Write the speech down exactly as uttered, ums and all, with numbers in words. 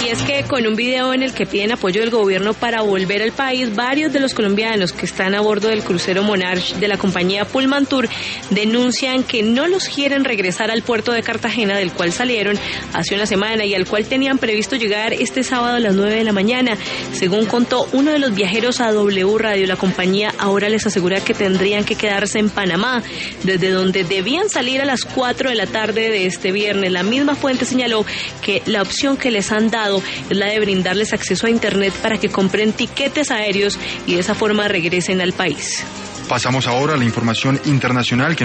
Y es que con un video en el que piden apoyo del gobierno para volver al país, varios de los colombianos que están a bordo del crucero Monarch de la compañía Pullman Tour denuncian que no los quieren regresar al puerto de Cartagena, del cual salieron hace una semana y al cual tenían previsto llegar este sábado a las nueve de la mañana. Según contó uno de los viajeros a W Radio, la compañía ahora les asegura que tendrían que quedarse en Panamá, desde donde debían salir a las cuatro de la tarde de este viernes. La misma fuente señaló que la opción que les han dado es la de brindarles acceso a internet para que compren tiquetes aéreos y de esa forma regresen al país. Pasamos ahora a la información internacional que